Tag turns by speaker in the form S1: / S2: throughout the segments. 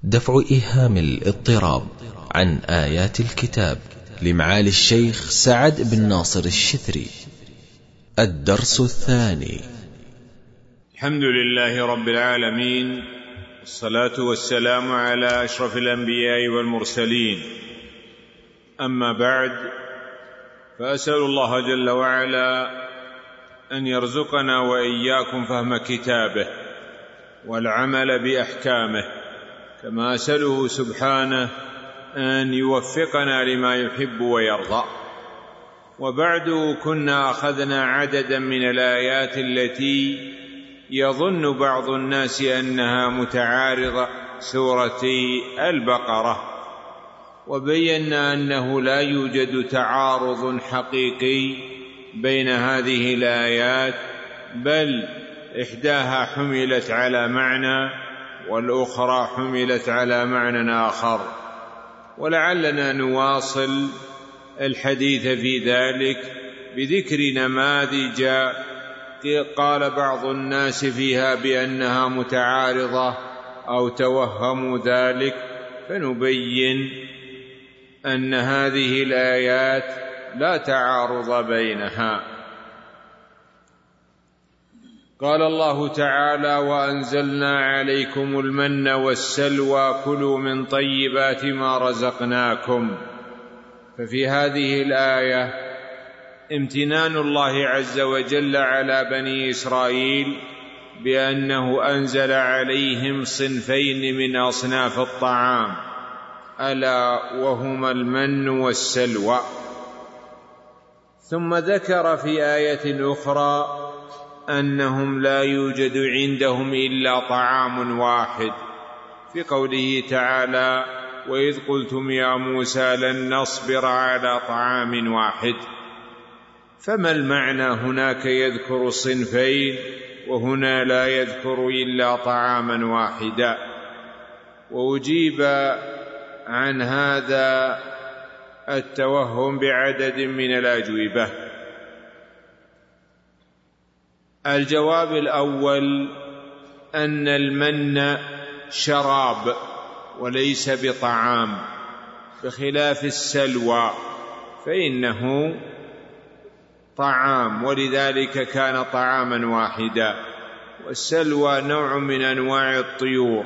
S1: دفع إيهام الاضطراب عن آيات الكتاب لمعالي الشيخ سعد بن ناصر الشثري. الدرس الثاني.
S2: الحمد لله رب العالمين، والصلاة والسلام على أشرف الأنبياء والمرسلين. أما بعد، فأسأل الله جل وعلا أن يرزقنا وإياكم فهم كتابه والعمل بأحكامه، كما أسأله سبحانه أن يوفقنا لما يحب ويرضى. وبعد، كنا أخذنا عددا من الآيات التي يظن بعض الناس أنها متعارضة، سورتي البقرة، وبينا أنه لا يوجد تعارض حقيقي بين هذه الآيات، بل إحداها حملت على معنى والأخرى حملت على معنى آخر، ولعلنا نواصل الحديث في ذلك بذكر نماذج قال بعض الناس فيها بأنها متعارضة أو توهموا ذلك، فنبين أن هذه الآيات لا تعارض بينها. قال الله تعالى: وأنزلنا عليكم المن والسلوى كلوا من طيبات ما رزقناكم. ففي هذه الآية امتنان الله عز وجل على بني إسرائيل بأنه أنزل عليهم صنفين من أصناف الطعام، ألا وهما المن والسلوى. ثم ذكر في آية أخرى أنهم لا يوجد عندهم إلا طعام واحد، في قوله تعالى: وإذ قلتم يا موسى لن نصبر على طعام واحد. فما المعنى هناك يذكر صنفين وهنا لا يذكر إلا طعاما واحدا؟ وأجيب عن هذا التوهم بعدد من الأجوبة. الجواب الأول أن المن شراب وليس بطعام، بخلاف السلوى فإنه طعام، ولذلك كان طعاما واحدا، والسلوى نوع من أنواع الطيور.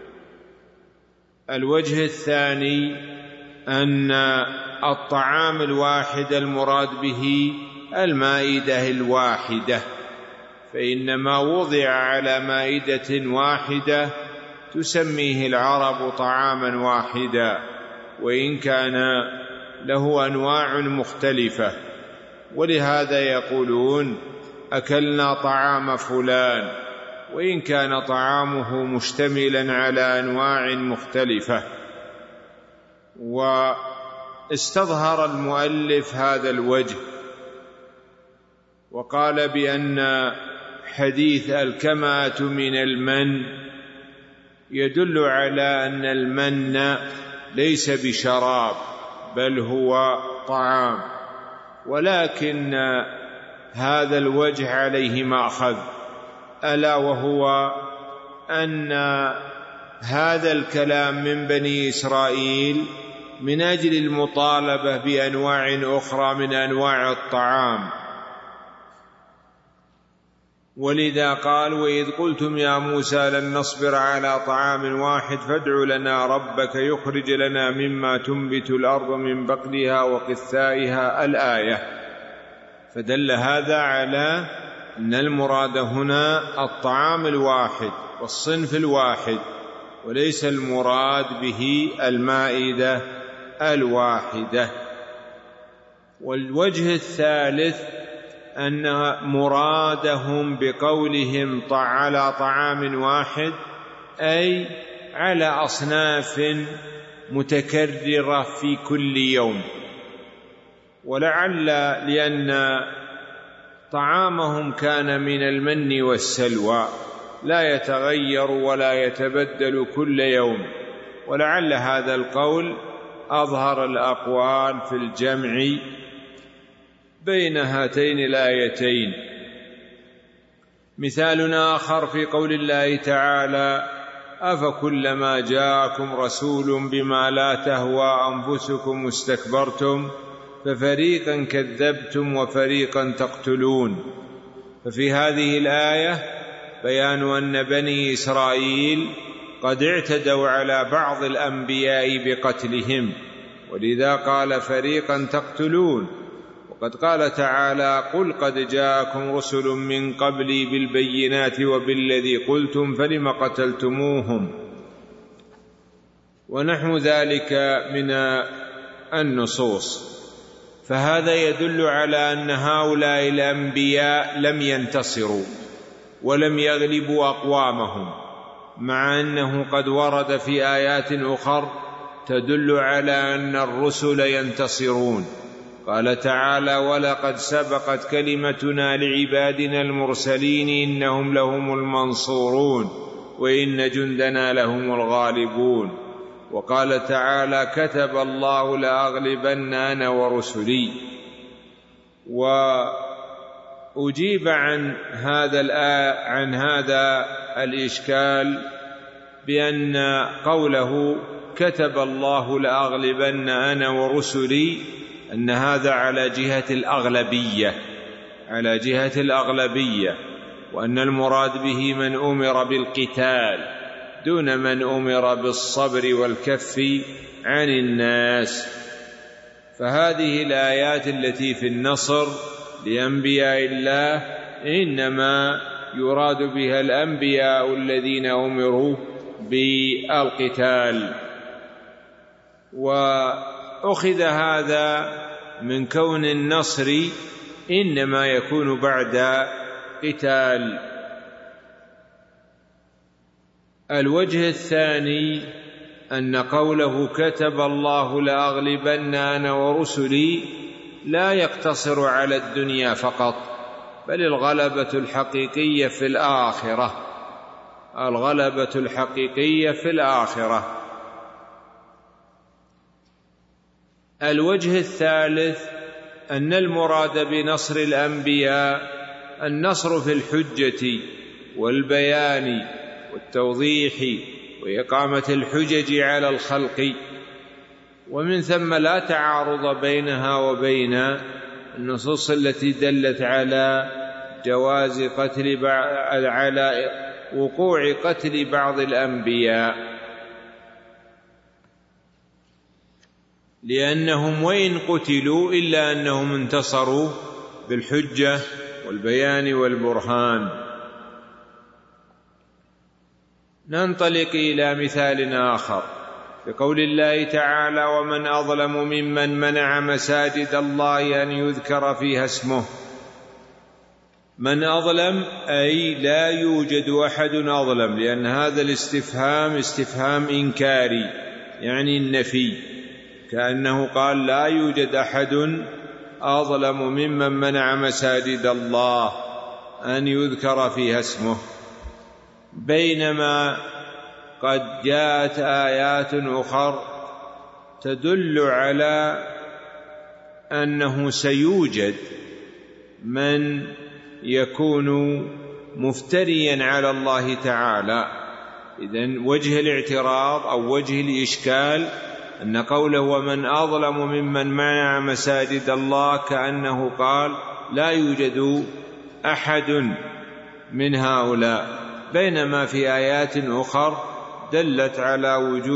S2: الوجه الثاني أن الطعام الواحد المراد به المائدة الواحدة، فإن ما وضع على مائدة واحدة تسميه العرب طعاما واحدا، وإن كان له أنواع مختلفة، ولهذا يقولون أكلنا طعام فلان، وإن كان طعامه مشتملا على أنواع مختلفة. واستظهر المؤلف هذا الوجه وقال بأن حديث الكماة من المن يدل على أن المن ليس بشراب بل هو طعام، ولكن هذا الوجه عليه مأخذ، ألا وهو أن هذا الكلام من بني إسرائيل من أجل المطالبة بأنواع أخرى من أنواع الطعام، ولذا قال: وإذ قلتم يا موسى لن نصبر على طعام واحد فادع لنا ربك يخرج لنا مما تنبت الأرض من بقلها وقثائها، الآية. فدل هذا على أن المراد هنا الطعام الواحد والصنف الواحد، وليس المراد به المائدة الواحدة. والوجه الثالث أن مرادهم بقولهم على طعام واحد أي على أصناف متكررة في كل يوم، ولعل لأن طعامهم كان من المن والسلوى لا يتغير ولا يتبدل كل يوم، ولعل هذا القول أظهر الأقوال في الجمع بين هاتين الآيتين. مثال آخر في قول الله تعالى: أفكلما جاءكم رسول بما لا تهوى أنفسكم استكبرتم ففريقا كذبتم وفريقا تقتلون. ففي هذه الآية بيان أن بني إسرائيل قد اعتدوا على بعض الأنبياء بقتلهم، ولذا قال فريقا تقتلون. وقد قال تعالى: قل قد جاءكم رسل من قبلي بالبينات وبالذي قلتم فلم قتلتموهم، ونحو ذلك من النصوص. فهذا يدل على أن هؤلاء الأنبياء لم ينتصروا ولم يغلبوا أقوامهم، مع أنه قد ورد في آيات أخرى تدل على أن الرسل ينتصرون. قال تعالى: ولقد سبقت كلمتنا لعبادنا المرسلين إنهم لهم المنصورون وإن جندنا لهم الغالبون. وقال تعالى: كتب الله لأغلبن أنا ورسلي. وأجيب عن هذا الإشكال بأن قوله كتب الله لأغلبن أنا ورسلي أن هذا على جهة الأغلبية، وأن المراد به من أمر بالقتال دون من أمر بالصبر والكف عن الناس. فهذه الآيات التي في النصر لأنبياء الله إنما يراد بها الأنبياء الذين أمروا بالقتال. وأخذ هذا من كون النصر إنما يكون بعد قتال. الوجه الثاني أن قوله كتب الله لأغلبن أنا ورسلي لا يقتصر على الدنيا فقط، بل الغلبة الحقيقية في الآخرة. الوجه الثالث أن المراد بنصر الأنبياء النصر في الحجة والبيان والتوضيح وإقامة الحجج على الخلق، ومن ثم لا تعارض بينها وبين النصوص التي دلت على جواز على وقوع قتل بعض الأنبياء، لأنهم وإن قتلوا إلا أنهم انتصروا بالحجة والبيان والبرهان. ننطلق إلى مثال آخر بقول الله تعالى: ومن أظلم ممن منع مساجد الله أن يذكر فيها اسمه. من أظلم أي لا يوجد أحد أظلم، لأن هذا الاستفهام استفهام إنكاري يعني النفي، كأنه قال لا يوجد أحد أظلم ممن منع مساجد الله أن يذكر فيها اسمه، بينما قد جاءت آيات أخرى تدل على أنه سيوجد من يكون مفتريا على الله تعالى. إذن وجه الاعتراض أو وجه الإشكال أن قوله ومن أظلم ممن منع مساجد الله كأنه قال لا يوجد أحد من هؤلاء، بينما في آيات أخرى دلت على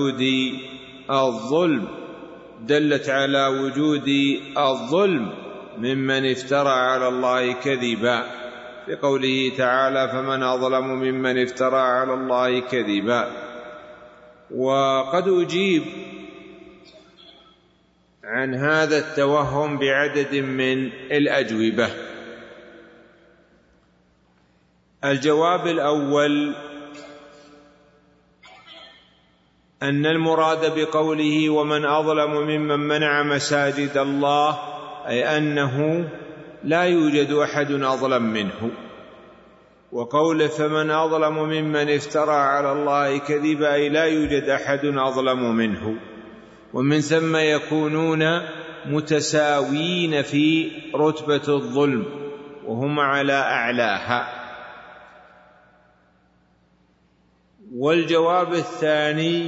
S2: وجود الظلم ممن افترى على الله كذبا، بقوله تعالى: فمن أظلم ممن افترى على الله كذبا. وقد أجيب عن هذا التوهم بعدد من الأجوبة. الجواب الأول أن المراد بقوله ومن أظلم ممن منع مساجد الله أي أنه لا يوجد أحد أظلم منه، وقوله فمن أظلم ممن افترى على الله كذبا أي لا يوجد أحد أظلم منه، ومن ثم يكونون متساوين في رتبة الظلم وهم على أعلاها. والجواب الثاني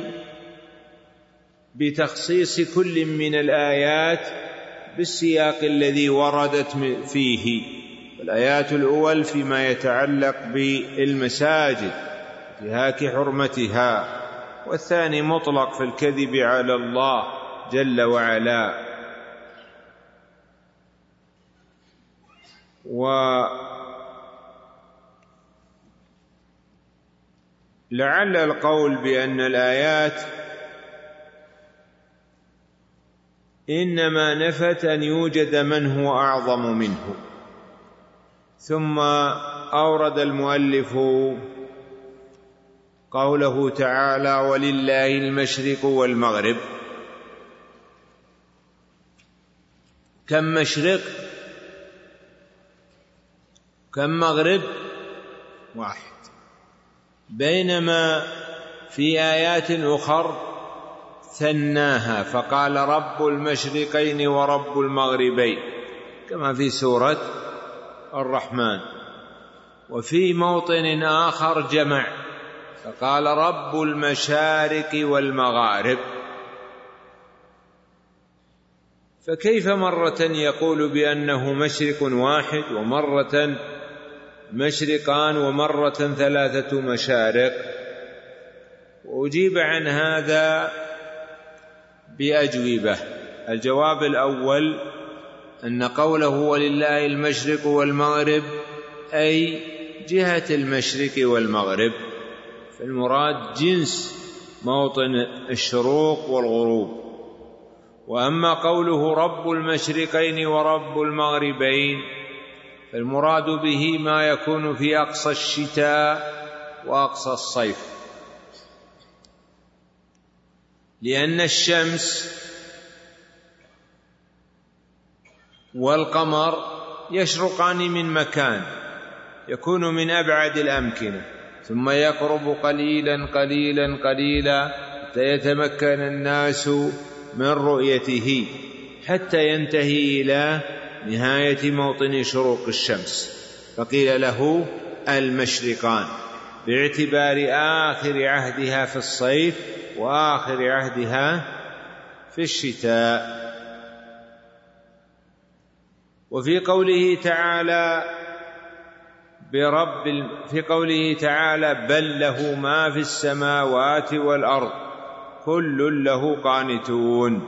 S2: بتخصيص كل من الآيات بالسياق الذي وردت فيه. الآيات الأول فيما يتعلق بالمساجد انتهاك حرمتها، والثاني مطلق في الكذب على الله جل وعلا. ولعل القول بأن الآيات إنما نفت أن يوجد من هو أعظم منه. ثم أورد المؤلف قوله تعالى: ولله المشرق والمغرب. كم مشرق كم مغرب؟ واحد. بينما في آيات أخر ثناها فقال: رب المشرقين ورب المغربين، كما في سورة الرحمن. وفي موطن آخر جمع فقال: رب المشارق والمغارب. فكيف مرة يقول بأنه مشرق واحد، ومرة مشرقان، ومرة 3 مشارق؟ وأجيب عن هذا بأجوبة. الجواب الأول أن قوله ولله المشرق والمغرب أي جهة المشرق والمغرب، فالمراد جنس موطن الشروق والغروب. وأما قوله رب المشرقين ورب المغربين فالمراد به ما يكون في أقصى الشتاء وأقصى الصيف، لأن الشمس والقمر يشرقان من مكان يكون من أبعد الأمكنة، ثم يقرب قليلا قليلا قليلا حتى يتمكن الناس من رؤيته، حتى ينتهي إلى نهاية موطن شروق الشمس، فقيل له المشرقان باعتبار آخر عهدها في الصيف وآخر عهدها في الشتاء. وفي قوله تعالى بل له ما في السماوات والأرض كل له قانتون.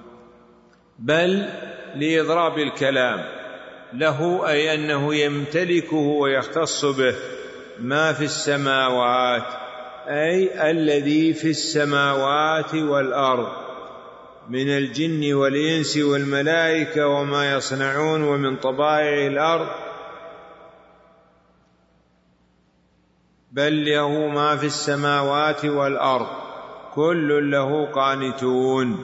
S2: بل لإضراب الكلام، له أي أنه يمتلكه ويختص به ما في السماوات، أي الذي في السماوات والأرض من الجن والإنس والملائكة وما يصنعون ومن طبائع الأرض. بل له ما في السماوات والأرض كل له قانتون،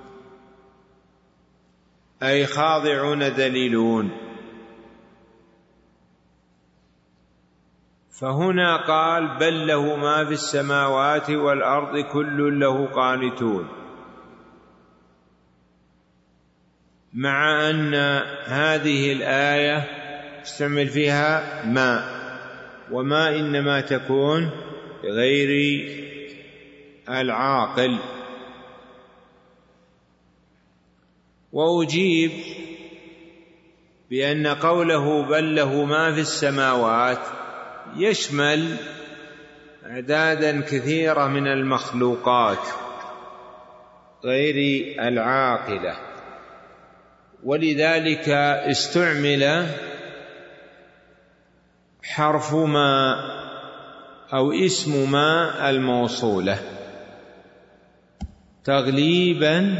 S2: أي خاضعون ذليلون. فهنا قال بل له ما في السماوات والأرض كل له قانتون، مع أن هذه الآية استعمل فيها ما، وما إنما تكون غير العاقل. وأجيب بأن قوله بل له ما في السماوات يشمل أعدادا كثيرة من المخلوقات غير العاقلة، ولذلك استعمل حرف ما أو اسم ما الموصولة تغليبا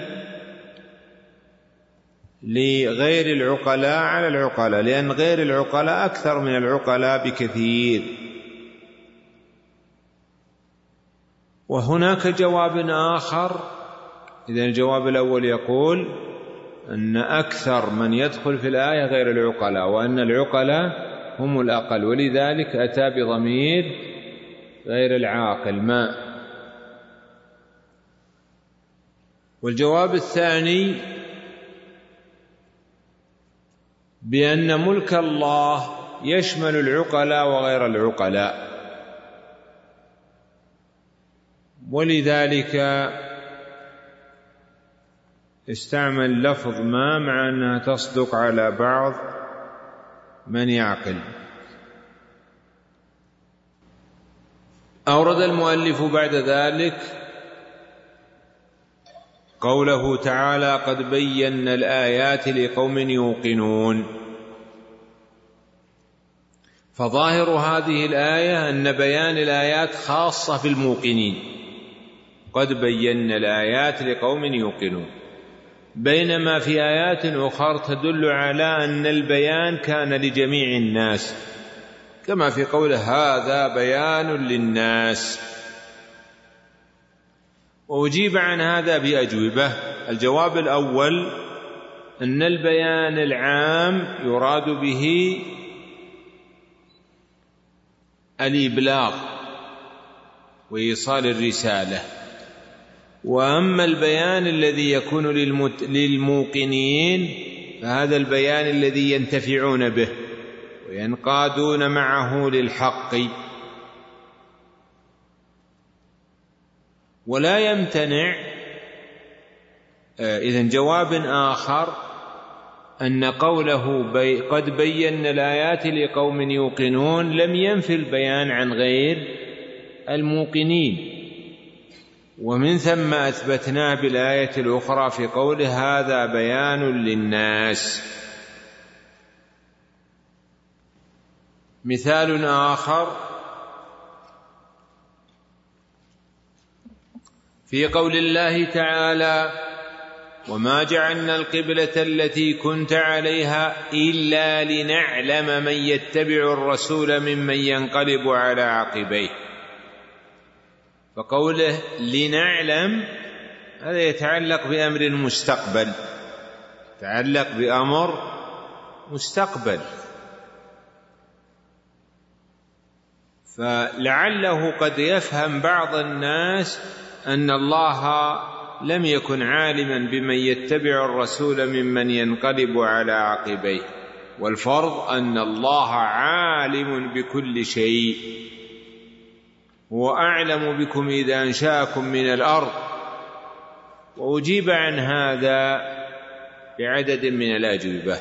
S2: لغير العقلاء على العقلاء، لأن غير العقلاء أكثر من العقلاء بكثير. وهناك جواب آخر. إذن الجواب الأول يقول أن أكثر من يدخل في الآية غير العقلاء، وأن العقلاء هم الأقل، ولذلك أتى بضمير غير العاقل ما. والجواب الثاني بأن ملك الله يشمل العقلاء وغير العقلاء، ولذلك استعمل لفظ ما مع أنها تصدق على بعض من يعقل. أورد المؤلف بعد ذلك قوله تعالى: قد بينا الآيات لقوم يوقنون. فظاهر هذه الآية أن بيان الآيات خاصة بالموقنين، قد بينا الآيات لقوم يوقنون، بينما في آيات أخرى تدل على أن البيان كان لجميع الناس، كما في قوله: هذا بيان للناس. وأجيب عن هذا بأجوبة. الجواب الأول أن البيان العام يراد به الإبلاغ وإيصال الرسالة، وأما البيان الذي يكون للموقنين فهذا البيان الذي ينتفعون به وينقادون معه للحق. ولا يمتنع إذن جواب آخر أن قوله قد بينا الآيات لقوم يوقنون لم ينفي البيان عن غير الموقنين، ومن ثم أثبتناه بالآية الأخرى في قوله: هذا بيان للناس. مثال آخر في قول الله تعالى: وما جعلنا القبلة التي كنت عليها إلا لنعلم من يتبع الرسول ممن ينقلب على عقبيه. فقوله لنعلم هذا يتعلق بأمر مستقبل، يتعلق بأمر مستقبل، فلعله قد يفهم بعض الناس أن الله لم يكن عالما بمن يتبع الرسول ممن ينقلب على عقبيه، والفرض أن الله عالم بكل شيء، هو أعلم بكم إذا أنشأكم من الأرض. وأجيب عن هذا بعدد من الأجوبة.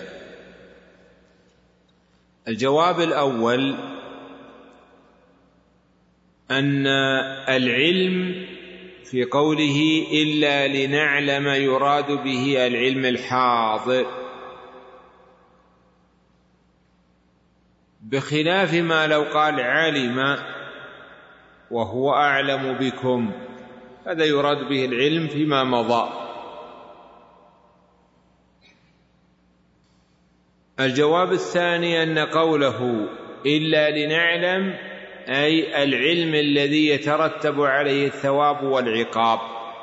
S2: الجواب الأول أن العلم في قوله إلا لنعلم يراد به العلم الحاضر، بخلاف ما لو قال علم وهو أعلم بكم، هذا يراد به العلم فيما مضى. الجواب الثاني أن قوله إلا لنعلم أي العلم الذي يترتب عليه الثواب والعقاب،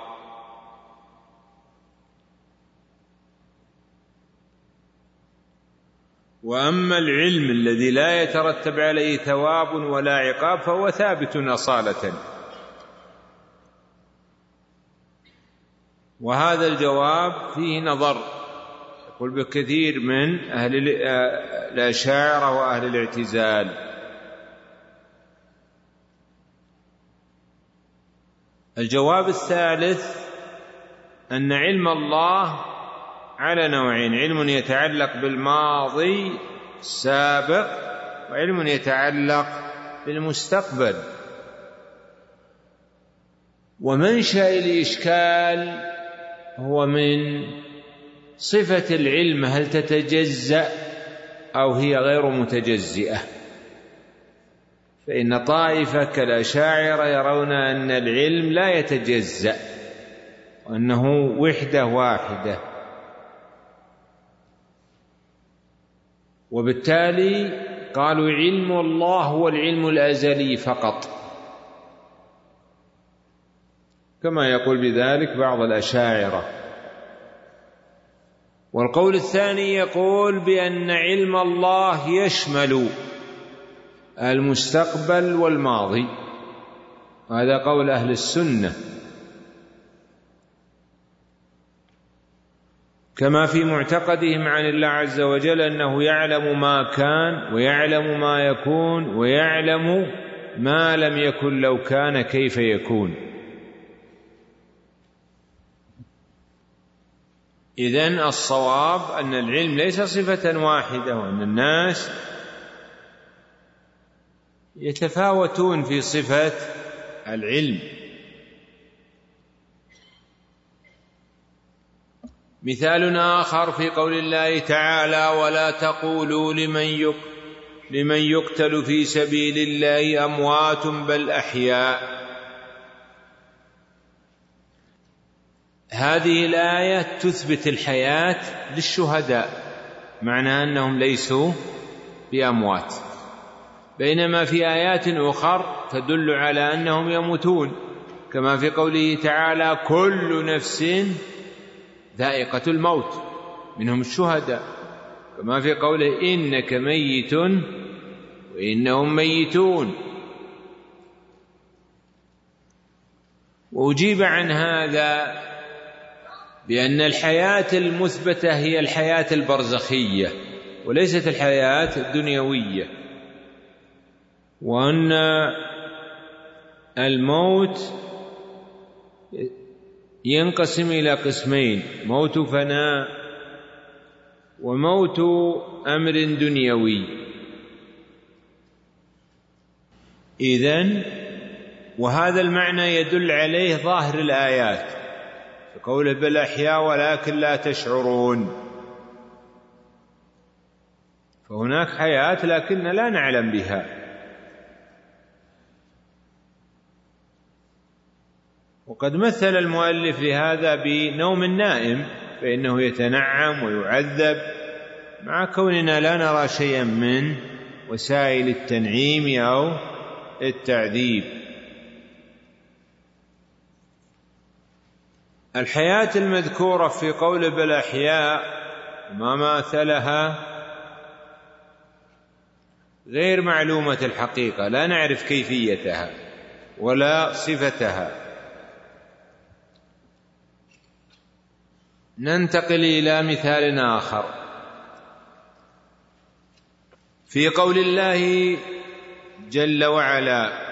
S2: وأما العلم الذي لا يترتب عليه ثواب ولا عقاب فهو ثابت أصالة. وهذا الجواب فيه نظر، يقول بكثير من أهل الأشاعرة وأهل الاعتزال. الجواب الثالث أن علم الله على نوعين: علم يتعلق بالماضي السابق، وعلم يتعلق بالمستقبل. ومنشأ الإشكال هو من صفة العلم، هل تتجزأ أو هي غير متجزئة؟ فإن طائفة كالأشاعرة يرون أن العلم لا يتجزأ وأنه وحدة واحدة، وبالتالي قالوا علم الله هو العلم الأزلي فقط، كما يقول بذلك بعض الأشاعرة. والقول الثاني يقول بأن علم الله يشمل المستقبل والماضي، هذا قول أهل السنة، كما في معتقدهم عن الله عز وجل أنه يعلم ما كان ويعلم ما يكون ويعلم ما لم يكن لو كان كيف يكون. إذن الصواب أن العلم ليس صفة واحدة، وأن الناس يتفاوتون في صفة العلم. مثال آخر في قول الله تعالى: ولا تقولوا لمن يقتل في سبيل الله أموات بل أحياء. هذه الآية تثبت الحياة للشهداء، معنى أنهم ليسوا بأموات، بينما في آيات أخرى تدل على أنهم يموتون، كما في قوله تعالى: كل نفس ذائقة الموت، منهم الشهداء، كما في قوله: إنك ميت وإنهم ميتون. وأجيب عن هذا بأن الحياة المثبتة هي الحياة البرزخية وليست الحياة الدنيوية، وأن الموت ينقسم إلى قسمين: موت فناء وموت أمر دنيوي. وهذا المعنى يدل عليه ظاهر الآيات في قوله: بل أحياء ولكن لا تشعرون. فهناك حياة لكن لا نعلم بها. وقد مثل المؤلف لهذا بنوم النائم، فإنه يتنعم ويعذب مع كوننا لا نرى شيئا من وسائل التنعيم أو التعذيب. الحياة المذكورة في قول بل أحياء ما ماثلها غير معلومة الحقيقة، لا نعرف كيفيتها ولا صفتها. ننتقل إلى مثال آخر في قول الله جل وعلا: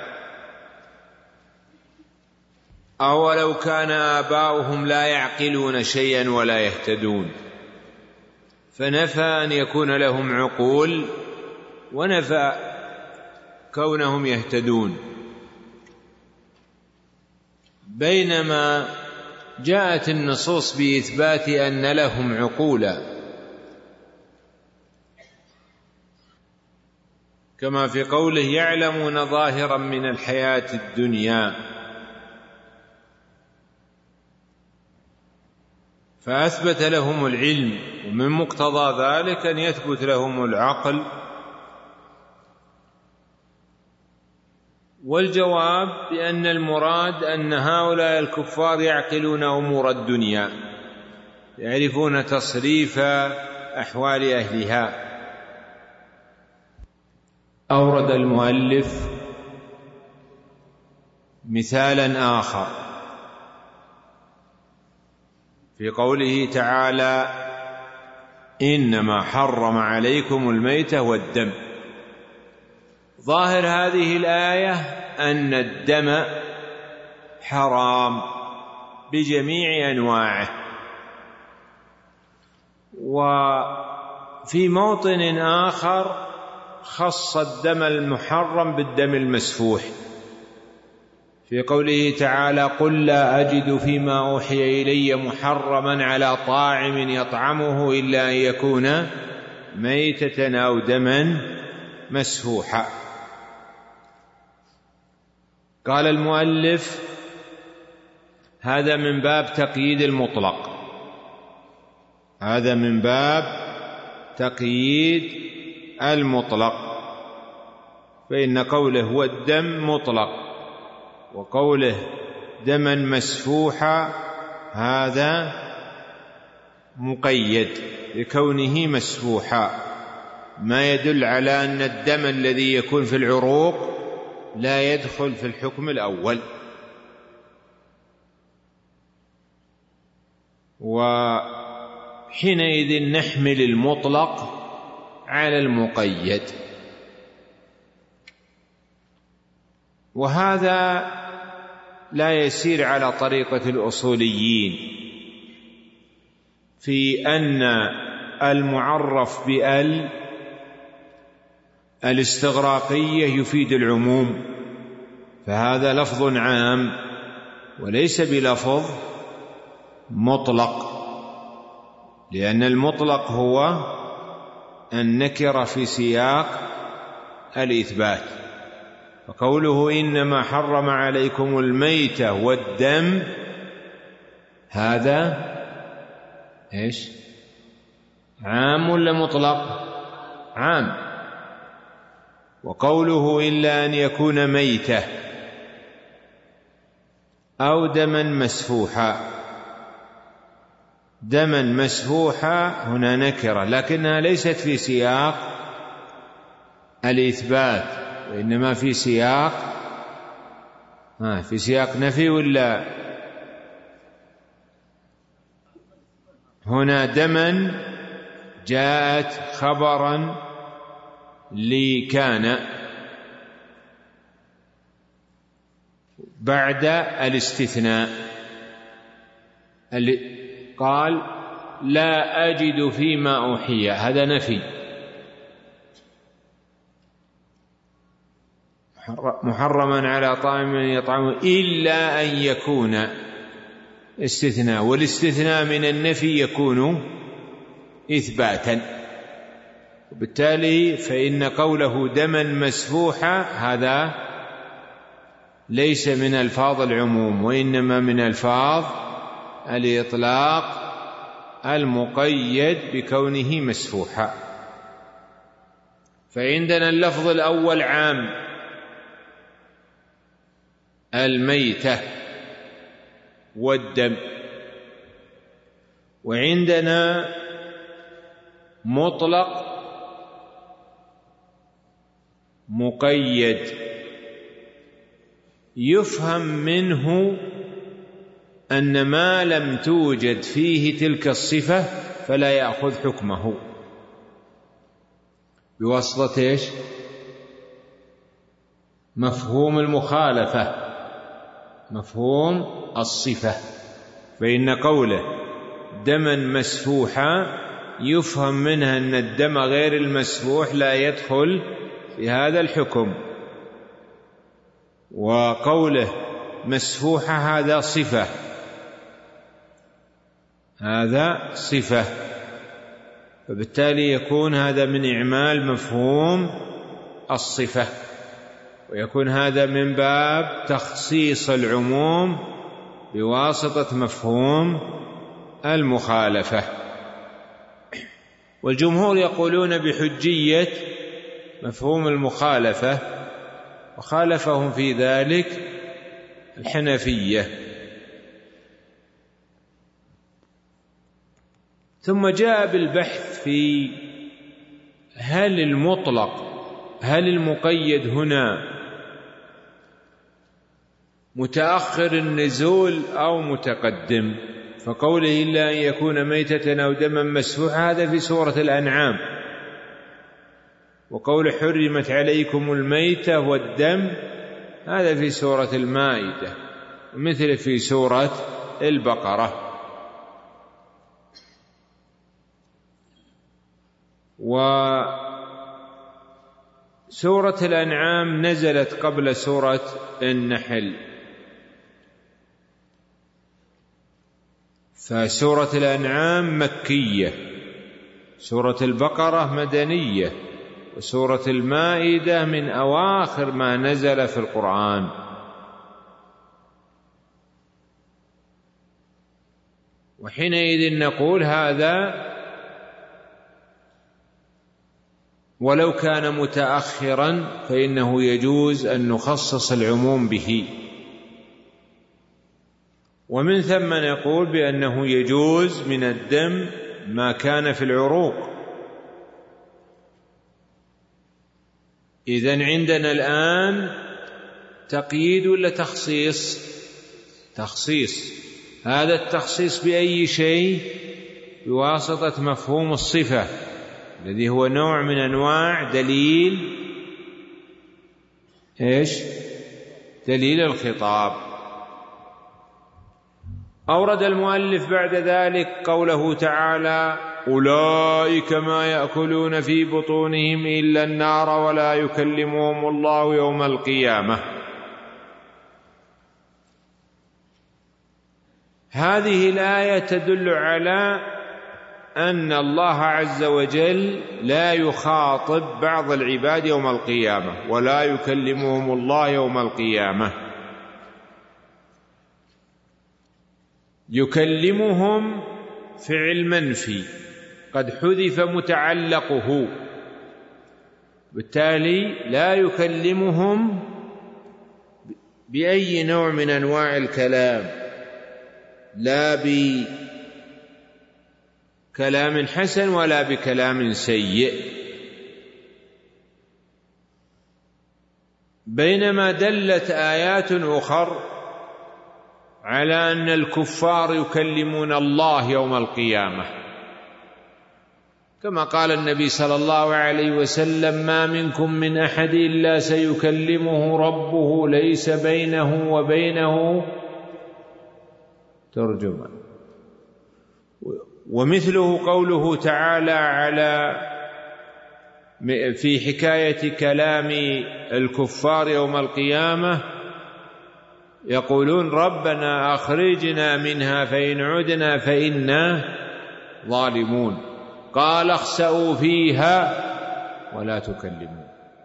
S2: أولو كان آباؤهم لا يعقلون شيئا ولا يهتدون. فنفى أن يكون لهم عقول ونفى كونهم يهتدون، بينما جاءت النصوص بإثبات أن لهم عقولا، كما في قوله: يعلمون ظاهرا من الحياة الدنيا. فأثبت لهم العلم، ومن مقتضى ذلك أن يثبت لهم العقل. والجواب بأن المراد أن هؤلاء الكفار يعقلون أمور الدنيا، يعرفون تصريف أحوال أهلها. أورد المؤلف مثالا آخر في قوله تعالى: إنما حرم عليكم الميتة والدم. ظاهر هذه الآية أن الدم حرام بجميع أنواعه. وفي موطن آخر خص الدم المحرم بالدم المسفوح في قوله تعالى: قل لا أجد فيما أوحي إلي محرما على طاعم يطعمه إلا أن يكون ميتة أو دما مسفوحا. قال المؤلف: هذا من باب تقييد المطلق، هذا من باب تقييد المطلق، فإن قوله هو الدم مطلق، وقوله دما مسفوحا هذا مقيد لكونه مسفوحا، ما يدل على أن الدم الذي يكون في العروق لا يدخل في الحكم الأول. وحينئذ نحمل المطلق على المقيد. وهذا لا يسير على طريقة الأصوليين، في أن المعرف بأل الاستغراقية يفيد العموم، فهذا لفظ عام وليس بلفظ مطلق، لأن المطلق هو النكرة في سياق الإثبات. فقوله إنما حرم عليكم الميتة والدم، هذا إيش؟ عام ولا مطلق؟ عام. وقوله إلا أن يكون ميتة أو دما مسفوحا، دما مسفوحا هنا نكرة لكنها ليست في سياق الإثبات، وإنما في سياق نفي. ولا هنا دما جاءت خبرا لكان بعد الاستثناء، قال لا أجد فيما أوحي، هذا نفي. محرما على طاعم يطعمه إلا أن يكون استثناء، والاستثناء من النفي يكون إثباتا، وبالتالي فإن قوله دما مسفوحا هذا ليس من ألفاظ العموم، وإنما من ألفاظ الإطلاق المقيد بكونه مسفوحا. فعندنا اللفظ الأول عام، الميتة والدم، وعندنا مطلق مقيد يفهم منه أن ما لم توجد فيه تلك الصفة فلا يأخذ حكمه بواسطة إيش؟ مفهوم المخالفة، مفهوم الصفة. فإن قوله دما مسفوحا يفهم منها أن الدم غير المسفوح لا يدخل في هذا الحكم، وقوله مسفوحة هذا صفة، هذا صفة، فبالتالي يكون هذا من إعمال مفهوم الصفة، ويكون هذا من باب تخصيص العموم بواسطة مفهوم المخالفة. والجمهور يقولون بحجية مفهوم المخالفة، وخالفهم في ذلك الحنفية. ثم جاء بالبحث في هل المقيد هنا متأخر النزول أو متقدم. فقوله إلا أن يكون ميتة أو دما مسفوحا هذا في سورة الأنعام، وقول حرمت عليكم الميتة والدم هذا في سورة المائدة، مثل في سورة البقرة. وسورة الأنعام نزلت قبل سورة النحل، فسورة الأنعام مكية، سورة البقرة مدنية، وسورة المائدة من أواخر ما نزل في القرآن. وحينئذ نقول هذا ولو كان متأخرا فإنه يجوز أن نخصص العموم به، ومن ثم نقول بأنه يجوز من الدم ما كان في العروق. إذن عندنا الآن تقييد ولا تخصيص؟ تخصيص. هذا التخصيص بأي شيء؟ بواسطة مفهوم الصفة الذي هو نوع من أنواع دليل إيش؟ دليل الخطاب. أورد المؤلف بعد ذلك قوله تعالى: أولئك ما يأكلون في بطونهم إلا النار ولا يكلمهم الله يوم القيامة. هذه الآية تدل على أن الله عز وجل لا يخاطب بعض العباد يوم القيامة، ولا يكلمهم الله يوم القيامة. يكلمهم فعل منفي قد حذف متعلقه، بالتالي لا يكلمهم بأي نوع من أنواع الكلام، لا بكلام حسن ولا بكلام سيء. بينما دلت آيات أخرى على أن الكفار يكلمون الله يوم القيامة، كما قال النبي صلى الله عليه وسلم: ما منكم من أحد إلا سيكلمه ربه ليس بينه وبينه ترجمان. ومثله قوله تعالى في حكاية كلام الكفار يوم القيامة: يقولون ربنا أخرجنا منها فإن عدنا فإنا ظالمون، قال اخسئوا فيها ولا تكلمون.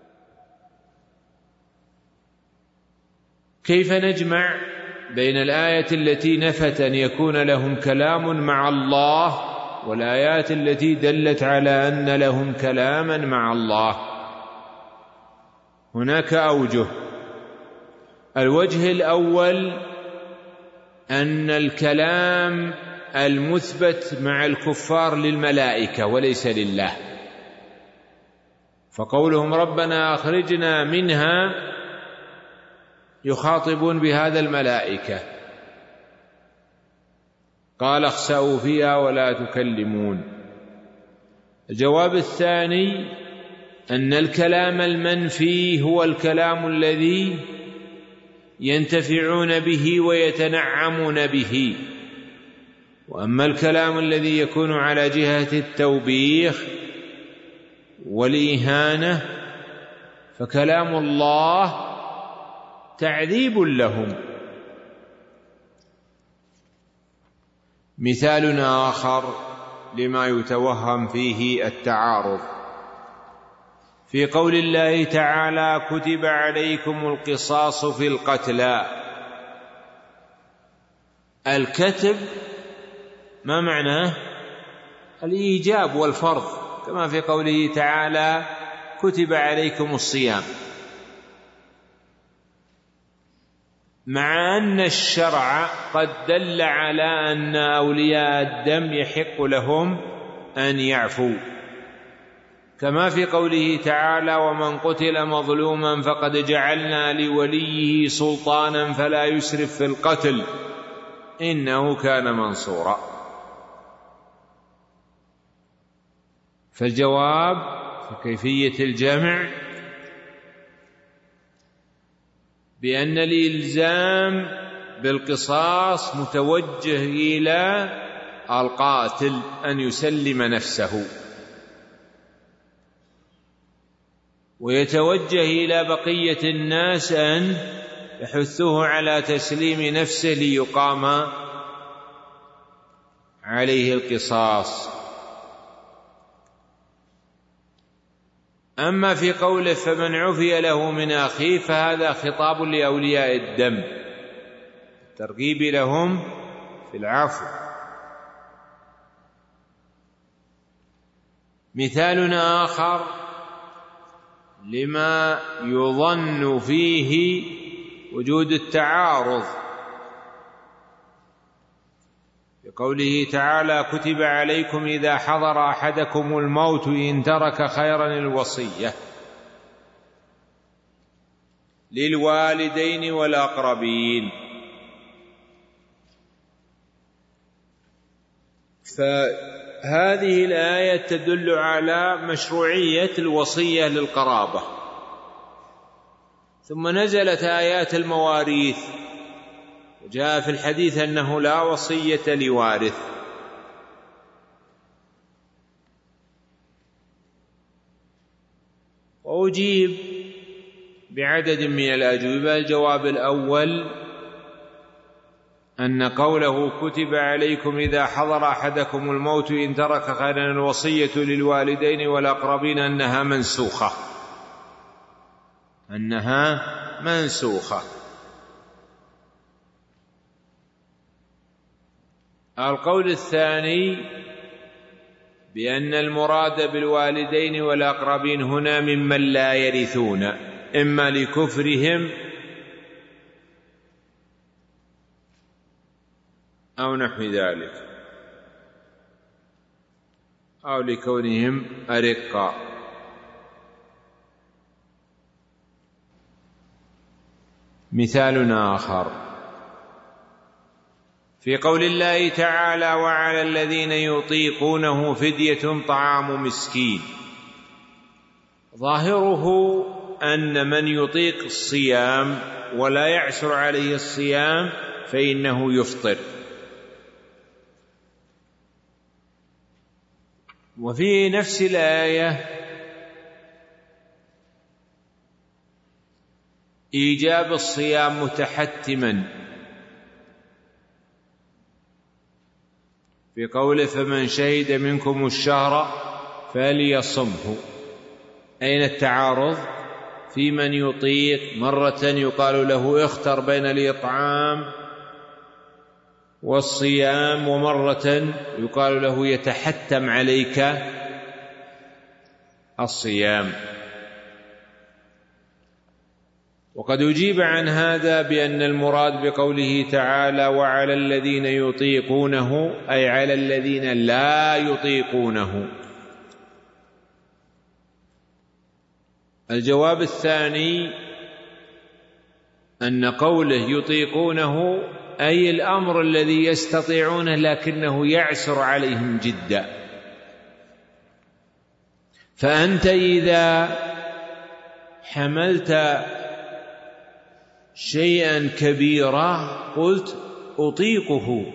S2: كيف نجمع بين الآية التي نفت أن يكون لهم كلام مع الله والآيات التي دلت على أن لهم كلاما مع الله؟ هناك أوجه. الوجه الأول أن الكلام المثبت مع الكفار للملائكة وليس لله، فقولهم ربنا أخرجنا منها يخاطبون بهذا الملائكة، قال اخسئوا فيها ولا تكلمون. الجواب الثاني أن الكلام المنفي هو الكلام الذي ينتفعون به ويتنعمون به، وأما الكلام الذي يكون على جهة التوبيخ والإهانة فكلام الله تعذيب لهم. مثال آخر لما يتوهم فيه التعارض في قول الله تعالى: كتب عليكم القصاص في القتلى. الكتب ما معناه؟ الإيجاب والفرض، كما في قوله تعالى: كتب عليكم الصيام، مع أن الشرع قد دل على أن أولياء الدم يحق لهم أن يعفوا، كما في قوله تعالى: ومن قتل مظلوما فقد جعلنا لوليه سلطانا فلا يسرف في القتل إنه كان منصورا. فالجواب في كيفية الجمع بأن الإلزام بالقصاص متوجه إلى القاتل أن يسلم نفسه، ويتوجه إلى بقية الناس أن يحثوه على تسليم نفسه ليقام عليه القصاص. أما في قوله فمن عفي له من أخيه فهذا خطاب لأولياء الدم، الترغيب لهم في العفو. مثال آخر لما يظن فيه وجود التعارض بقوله تعالى: كتب عليكم إذا حضر أحدكم الموت إن ترك خيرا الوصية للوالدين والأقربين. فهذه الآية تدل على مشروعية الوصية للقرابة. ثم نزلت آيات المواريث وجاء في الحديث أنه لا وصية لوارث. وأجيب بعدد من الأجوبة. الجواب الأول أن قوله كتب عليكم إذا حضر أحدكم الموت إن ترك خيرا الوصية للوالدين والأقربين أنها منسوخة. القول الثاني بأن المراد بالوالدين والأقربين هنا ممن لا يرثون، إما لكفرهم أو نحو ذلك، أو لكونهم أرقا. مثال آخر في قول الله تعالى وعلى الذين يطيقونه فدية طعام مسكين، ظاهره أن من يطيق الصيام ولا يعسر عليه الصيام فإنه يفطر. وفي نفس الآية إيجاب الصيام متحتما في قوله فمن شهد منكم الشهر فليصمه. أين التعارض؟ في من يطيق مرة يقال له اختر بين الإطعام والصيام، ومرة يقال له يتحتم عليك الصيام. وقد أجيب عن هذا بأن المراد بقوله تعالى وعلى الذين يطيقونه أي على الذين لا يطيقونه. الجواب الثاني أن قوله يطيقونه أي الأمر الذي يستطيعونه لكنه يعسر عليهم جدا. فأنت إذا حملت شيئا كبيرا قلت أطيقه.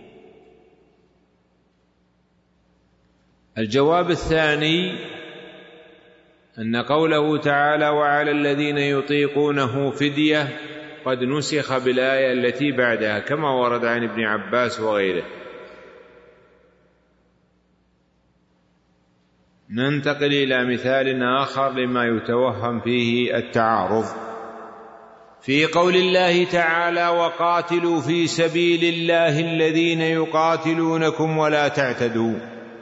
S2: الجواب الثاني أن قوله تعالى وعلى الذين يطيقونه فدية قد نسخ بالآية التي بعدها كما ورد عن ابن عباس وغيره. ننتقل إلى مثال آخر لما يتوهم فيه التعارض في قول الله تعالى وقاتلوا في سبيل الله الذين يقاتلونكم ولا تعتدوا.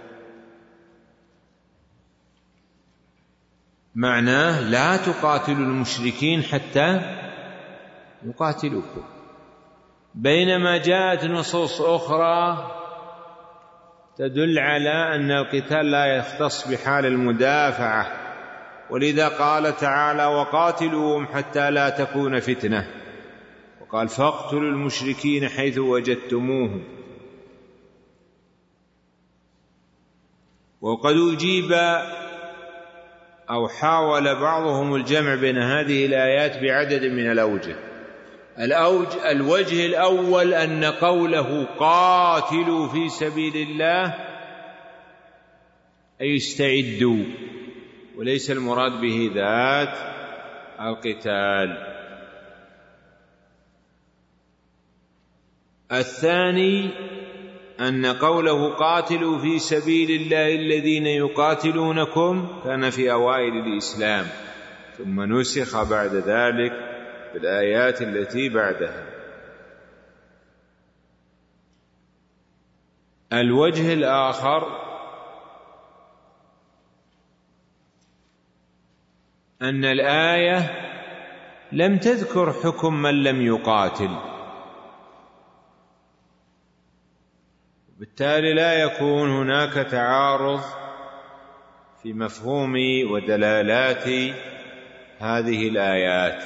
S2: معناه لا تقاتلوا المشركين حتى يقاتلوكم، بينما جاءت نصوص أخرى تدل على أن القتال لا يختص بحال المدافعة، ولذا قال تعالى وقاتلوهم حتى لا تكون فتنة، وقال فاقتلوا المشركين حيث وجدتموهم. وقد أجيب أو حاول بعضهم الجمع بين هذه الآيات بعدد من الأوجه. الوجه الأول أن قوله قاتلوا في سبيل الله أي استعدوا، وليس المراد به ذات القتال. الثاني أن قوله قاتلوا في سبيل الله الذين يقاتلونكم كان في أوائل الإسلام ثم نسخ بعد ذلك بالآيات التي بعدها. الوجه الآخر أن الآية لم تذكر حكم من لم يقاتل، بالتالي لا يكون هناك تعارض في مفهوم ودلالات هذه الآيات.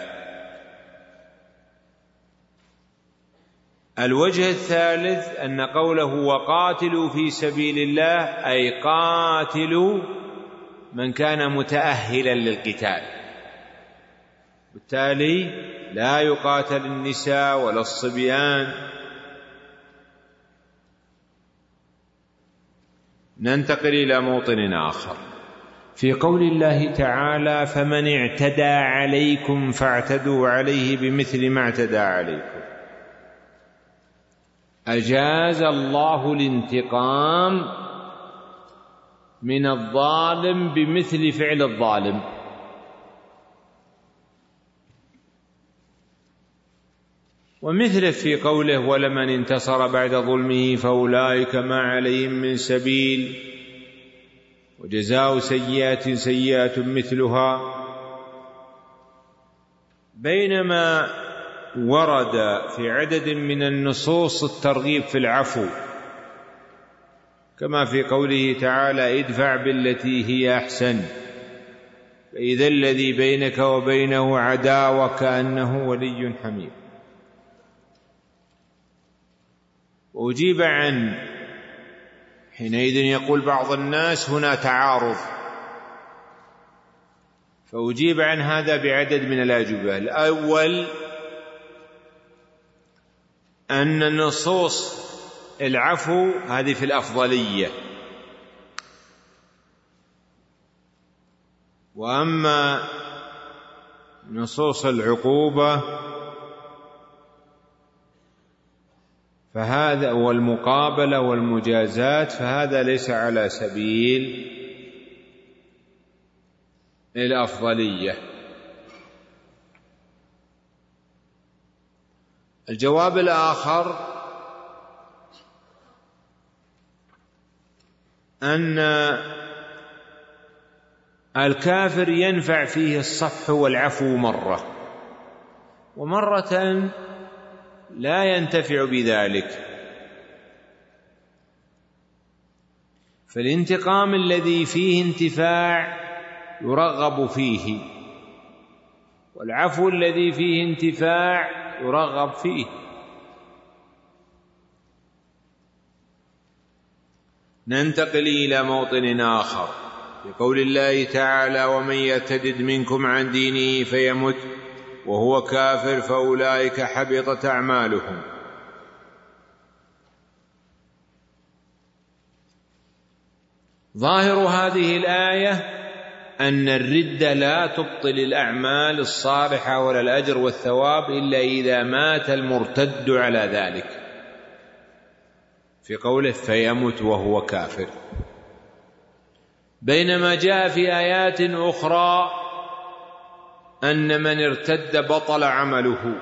S2: الوجه الثالث أن قوله وقاتلوا في سبيل الله أي قاتلوا من كان متأهلا للقتال، بالتالي لا يقاتل النساء ولا الصبيان. ننتقل إلى موطن آخر في قول الله تعالى: فمن اعتدى عليكم فاعتدوا عليه بمثل ما اعتدى عليكم. أجاز الله الانتقام من الظالم بمثل فعل الظالم، ومثله في قوله: ولمن انتصر بعد ظلمه فأولئك ما عليهم من سبيل وجزاء سيئة سيئة مثلها. بينما ورد في عدد من النصوص الترغيب في العفو، كما في قوله تعالى: ادفع بالتي هي أحسن فإذا الذي بينك وبينه عداوة كأنه ولي حميم. وأجيب عن حينئذ يقول بعض الناس هنا تعارض، فأجيب عن هذا بعدد من الأجوبة. الأول أن نصوص العفو هذه في الأفضلية، وأما نصوص العقوبة فهذا والمقابلة والمجازات فهذا ليس على سبيل الأفضلية. الجواب الآخر أن الكافر ينفع فيه الصفح والعفو مرة، ومرة لا ينتفع بذلك. فالانتقام الذي فيه انتفاع يرغب فيه، والعفو الذي فيه انتفاع يرغب فيه. ننتقل إلى موطن آخر في قول الله تعالى: ومن يرتد منكم عن دينه فيمت وهو كافر فأولئك حبطت أعمالهم. ظاهر هذه الآية أن الردة لا تبطل الأعمال الصالحة ولا الأجر والثواب إلا إذا مات المرتد على ذلك، في قوله فيمت وهو كافر. بينما جاء في آيات أخرى أن من ارتد بطل عمله،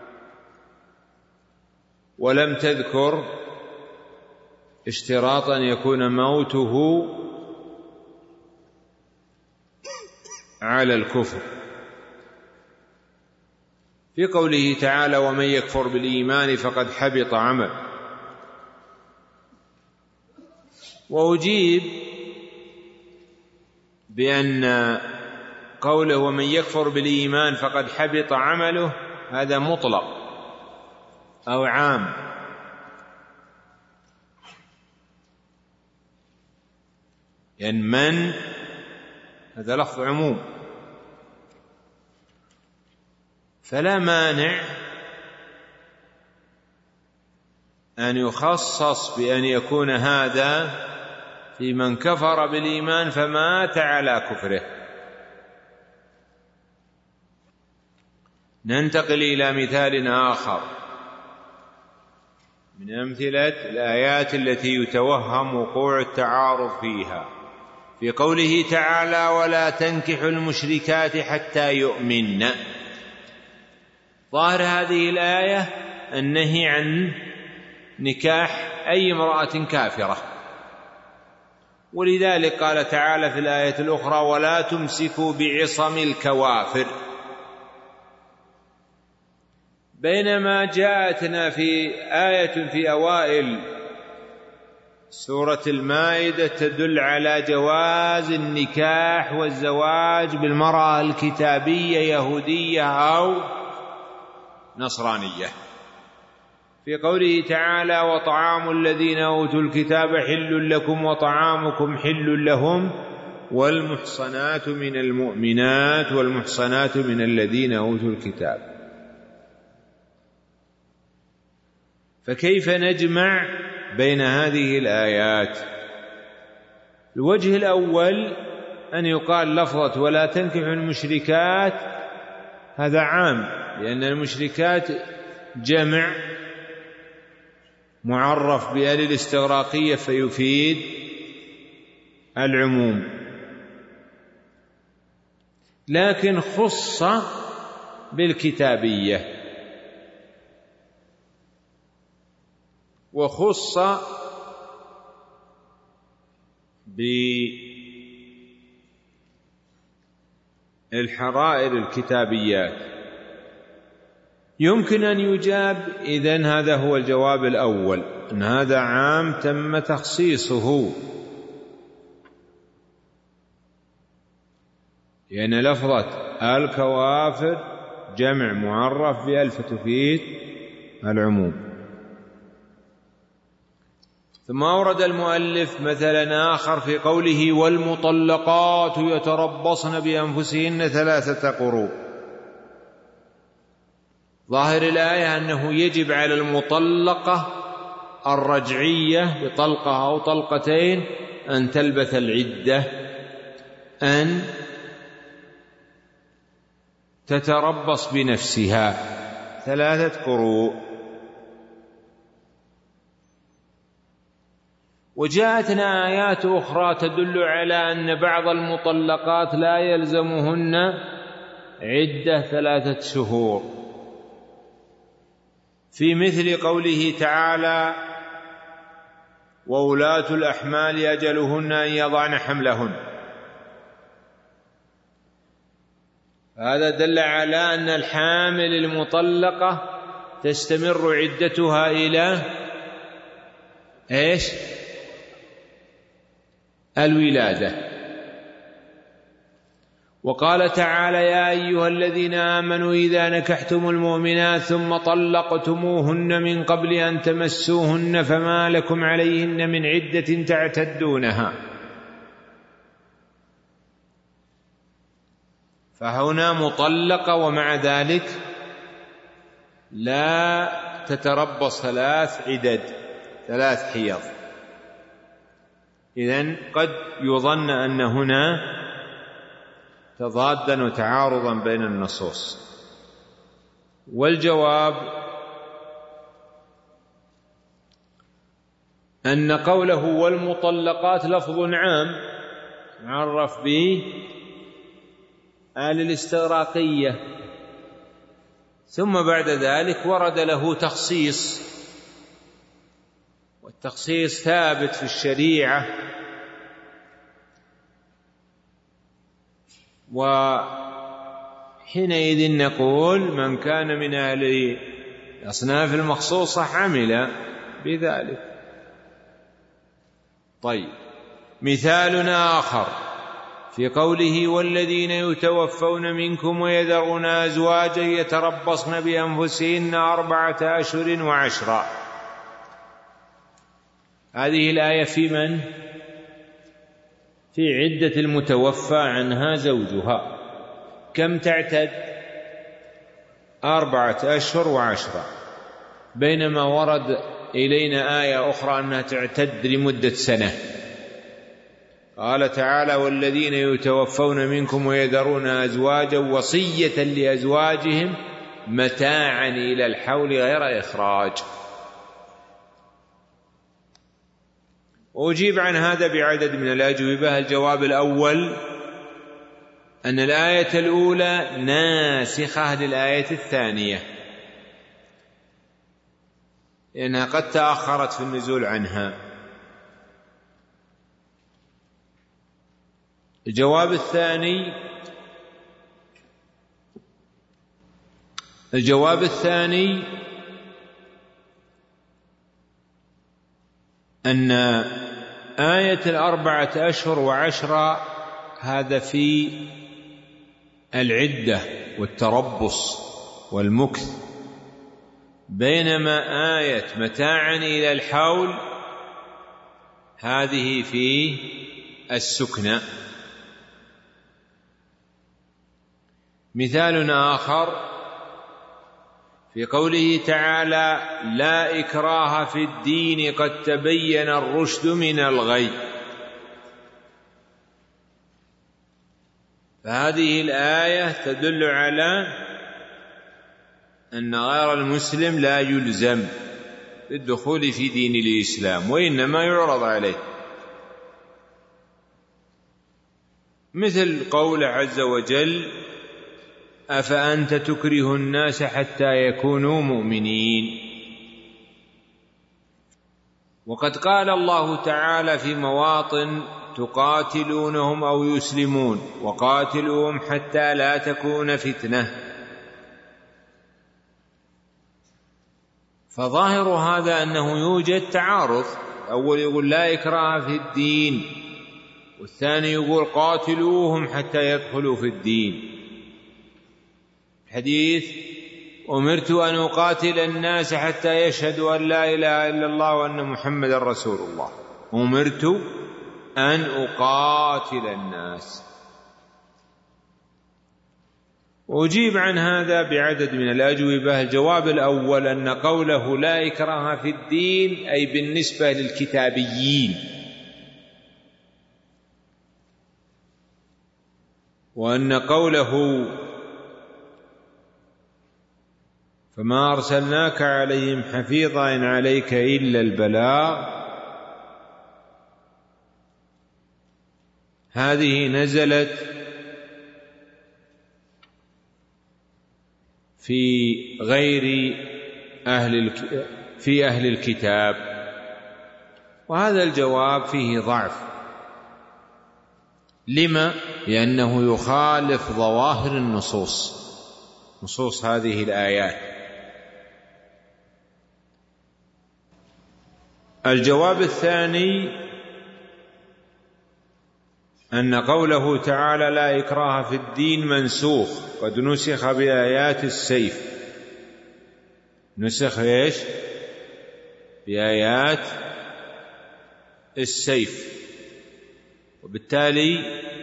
S2: ولم تذكر اشتراط أن يكون موته على الكفر، في قوله تعالى: ومن يكفر بالإيمان فقد حبط عمل. وأجيب بأن قوله ومن يكفر بالإيمان فقد حبط عمله هذا مطلق أو عام، يعني من هذا لفظ عموم، فلا مانع أن يخصص بأن يكون هذا في من كفر بالإيمان فمات على كفره. ننتقل إلى مثال آخر من أمثلة الآيات التي يتوهم وقوع التعارض فيها، في قوله تعالى: ولا تنكحوا المشركات حتى يؤمن. ظاهر هذه الآية النهي عن نكاح أي امرأة كافرة، ولذلك قال تعالى في الآية الأخرى: ولا تمسكوا بعصم الكوافر. بينما جاءتنا في آية في أوائل سورة المائدة تدل على جواز النكاح والزواج بالمرأة الكتابية يهودية أو نصرانية، في قوله تعالى: وطعام الذين أوتوا الكتاب حل لكم وطعامكم حل لهم والمحصنات من المؤمنات والمحصنات من الذين أوتوا الكتاب. فكيف نجمع بين هذه الآيات؟ الوجه الأول أن يقال لفظة ولا تنكحوا المشركات هذا عام، لأن المشركات جمع معرف بآل الاستغراقية فيفيد العموم، لكن خص بالكتابية وخص بالحرائر الكتابيات. يمكن أن يجاب إذن هذا هو الجواب الأول، أن هذا عام تم تخصيصه، لأن لفظة الكوافر جمع معرف بأل فتفيد العموم. ثم أورد المؤلف مثلا آخر في قوله والمطلقات يتربصن بأنفسهن 3 قروء. ظاهر الآية أنه يجب على المطلقة الرجعية بطلقة أو طلقتين أن تلبث العدة، أن تتربص بنفسها 3 قروء. وجاءتنا آيات أخرى تدل على أن بعض المطلقات لا يلزمهن عدة 3 شهور، في مثل قوله تعالى وولاة الأحمال أجلهن أن يضعن حملهن. هذا دل على أن الحامل المطلقة تستمر عدتها إلى إيش؟ الولادة. وقال تعالى يا أيها الذين آمنوا إذا نكحتم المؤمنات ثم طلقتموهن من قبل أن تمسوهن فما لكم عليهن من عدة تعتدونها. فهنا مطلقة ومع ذلك لا تتربص 3 عدد 3 حيض. إذن قد يظن أن هنا تضادا وتعارضا بين النصوص، والجواب أن قوله والمطلقات لفظ عام معرف به آل الاستغراقية، ثم بعد ذلك ورد له تخصيص، والتخصيص ثابت في الشريعة، وحينئذ نقول من كان من أهل الأصناف المخصوصة عمل بذلك. طيب، مثال آخر في قوله والذين يتوفون منكم ويذرون أزواجا يتربصن بأنفسهن 4 أشهر وعشرا. هذه الآية في من؟ في عدة المتوفى عنها زوجها. كم تعتد؟ 4 أشهر وعشرا، بينما ورد إلينا آية أخرى أنها تعتد لمدة سنة. قال تعالى والذين يتوفون منكم ويذرون أزواجا وصية لأزواجهم متاعا إلى الحول غير إخراج. وأجيب عن هذا بعدد من الأجوبة. الجواب الأول أن الآية الأولى ناسخة للآية الثانية، لأنها قد تأخرت في النزول عنها. الجواب الثاني أن آية 4 أشهر وعشرة هذا في العدة والتربص والمكث، بينما آية متاعا إلى الحول هذه في السكنى. مثال آخر في قوله تعالى: لا إكراه في الدين قد تبين الرشد من الغي. فهذه الآية تدل على أن غير المسلم لا يلزم بالدخول في دين الإسلام، وإنما يعرض عليه، مثل قوله عز وجل: أفأنت تكره الناس حتى يكونوا مؤمنين. وقد قال الله تعالى في مواطن: تقاتلونهم أو يسلمون وقاتلوهم حتى لا تكون فتنة. فظاهر هذا أنه يوجد تعارض، الأول يقول لا إكراه في الدين، والثاني يقول قاتلوهم حتى يدخلوا في الدين. الحديث: أمرت أن أقاتل الناس حتى يشهدوا أن لا إله إلا الله وأن محمدا رسول الله. أمرت أن أقاتل الناس. أجيب عن هذا بعدد من الأجوبة. الجواب الأول أن قوله لا إكراه في الدين أي بالنسبة للكتابيين، وأن قوله فما أرسلناك عليهم حفيظا إن عليك إلا البلاغ، هذه نزلت في غير أهل الكتاب، وهذا الجواب فيه ضعف. لما؟ لأنه يخالف ظواهر نصوص هذه الآيات. الجواب الثاني أن قوله تعالى لا إكراه في الدين منسوخ، قد نسخ بآيات السيف. نسخ إيش؟ بآيات السيف، وبالتالي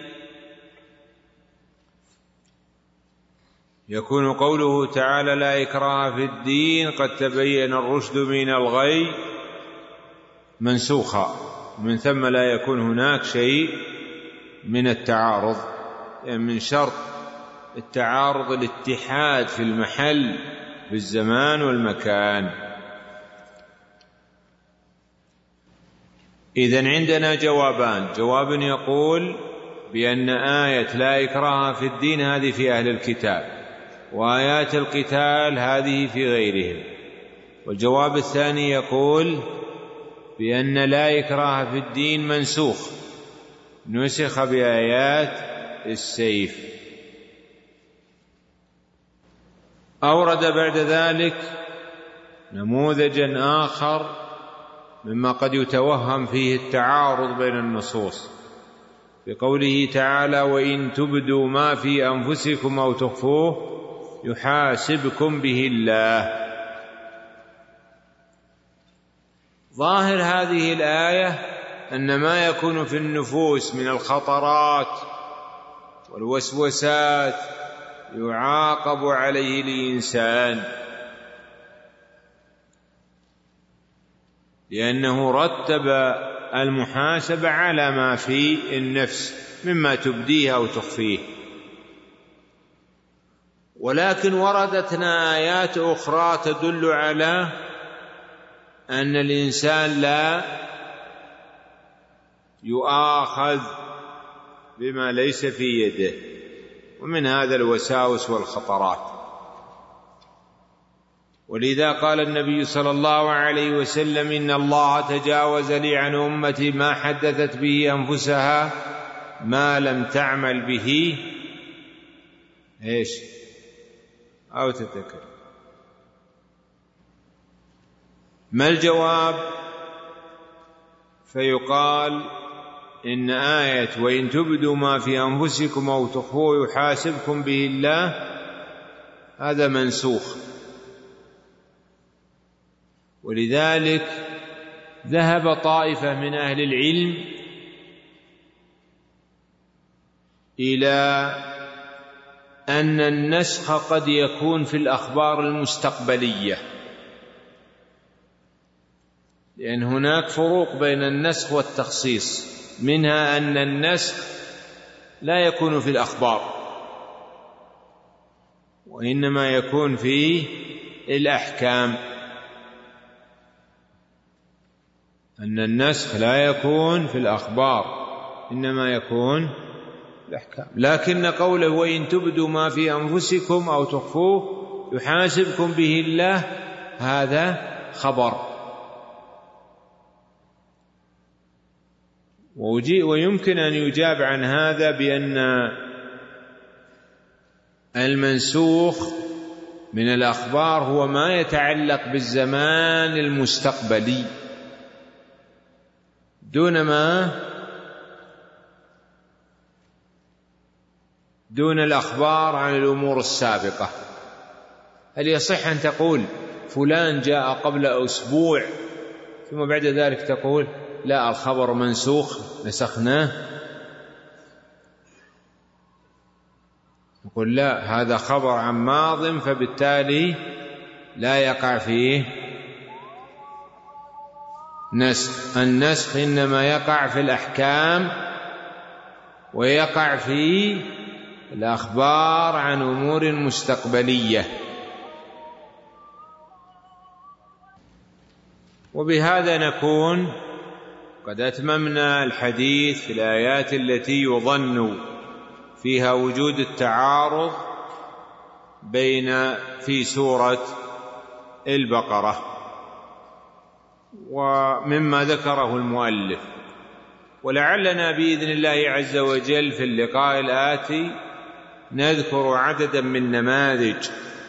S2: يكون قوله تعالى لا إكراه في الدين قد تبين الرشد من الغي منسوخا، من ثم لا يكون هناك شيء من التعارض، يعني من شرط التعارض الاتحاد في المحل بالزمان والمكان. إذن عندنا جوابان: جواب يقول بأن آية لا إكراه في الدين هذه في أهل الكتاب، وآيات القتال هذه في غيرهم. والجواب الثاني يقول بأن لا إكراه في الدين منسوخ، نسخ بآيات السيف. أورد بعد ذلك نموذجا آخر مما قد يتوهم فيه التعارض بين النصوص، بقوله تعالى وإن تبدوا ما في أنفسكم أو تخفوه يحاسبكم به الله. ظاهر هذه الآية أن ما يكون في النفوس من الخطرات والوسوسات يعاقب عليه الإنسان، لأنه رتب المحاسبة على ما في النفس مما تبديه أو تخفيه. ولكن وردتنا آيات أخرى تدل على أن الإنسان لا يؤاخذ بما ليس في يده، ومن هذا الوساوس والخطرات. ولذا قال النبي صلى الله عليه وسلم إن الله تجاوز لي عن أمتي ما حدثت به أنفسها ما لم تعمل به إيش أو تتكلم. ما الجواب؟ فيقال إن آية وإن تبدوا ما في أنفسكم أو تخفوه يحاسبكم به الله هذا منسوخ. ولذلك ذهب طائفة من أهل العلم إلى أن النسخ قد يكون في الأخبار المستقبلية، لأن هناك فروق بين النسخ والتخصيص، منها أن النسخ لا يكون في الأخبار وإنما يكون في الأحكام. أن النسخ لا يكون في الأخبار إنما يكون في الأحكام. لكن قوله وإن تبدوا ما في أنفسكم أو تخفوه يحاسبكم به الله، هذا خبر. ويمكن أن يجاب عن هذا بأن المنسوخ من الأخبار هو ما يتعلق بالزمان المستقبلي دون الأخبار عن الأمور السابقة. هل يصح أن تقول فلان جاء قبل أسبوع ثم بعد ذلك تقول لا الخبر منسوخ نسخناه؟ نقول لا، هذا خبر عن ماض فبالتالي لا يقع فيه نسخ. النسخ إنما يقع في الأحكام ويقع في الأخبار عن أمور مستقبلية. وبهذا نكون قد أتممنا الحديث في الآيات التي يظن فيها وجود التعارض في سورة البقرة ومما ذكره المؤلف. ولعلنا بإذن الله عز وجل في اللقاء الآتي نذكر عددا من نماذج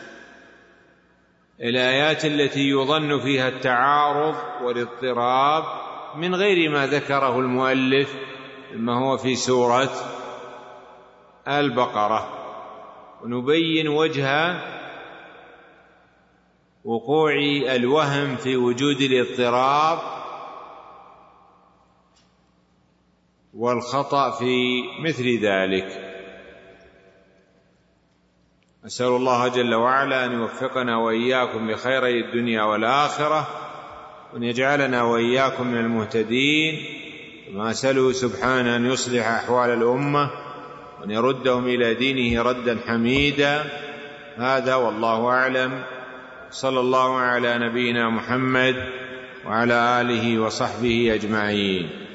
S2: الآيات التي يظن فيها التعارض والاضطراب من غير ما ذكره المؤلف مما هو في سورة البقرة، ونبين وجه وقوع الوهم في وجود الاضطراب والخطأ في مثل ذلك. أسأل الله جل وعلا أن يوفقنا وإياكم لخيري الدنيا والآخرة، وأن يجعلنا وإياكم من المهتدين، وما أسأله سبحانه أن يصلح أحوال الأمة وأن يردهم إلى دينه ردا حميدا. هذا والله أعلم. صلى الله على نبينا محمد وعلى آله وصحبه أجمعين.